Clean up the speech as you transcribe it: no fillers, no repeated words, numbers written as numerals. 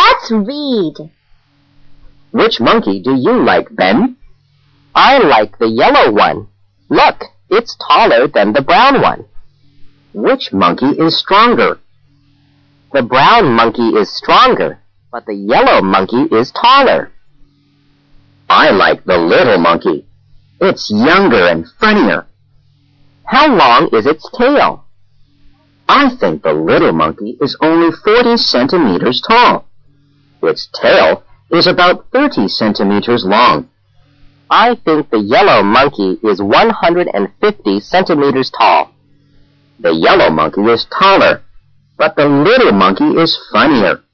Let's read. Which monkey do you like, Ben? I like the yellow one. Look, it's taller than the brown one. Which monkey is stronger? The brown monkey is stronger, but the yellow monkey is taller. I like the little monkey. It's younger and funnier. How long is its tail? I think the little monkey is only 40 centimeters tall. Its tail is about 30 centimeters long. I think the yellow monkey is 150 centimeters tall. The yellow monkey is taller, but the little monkey is funnier.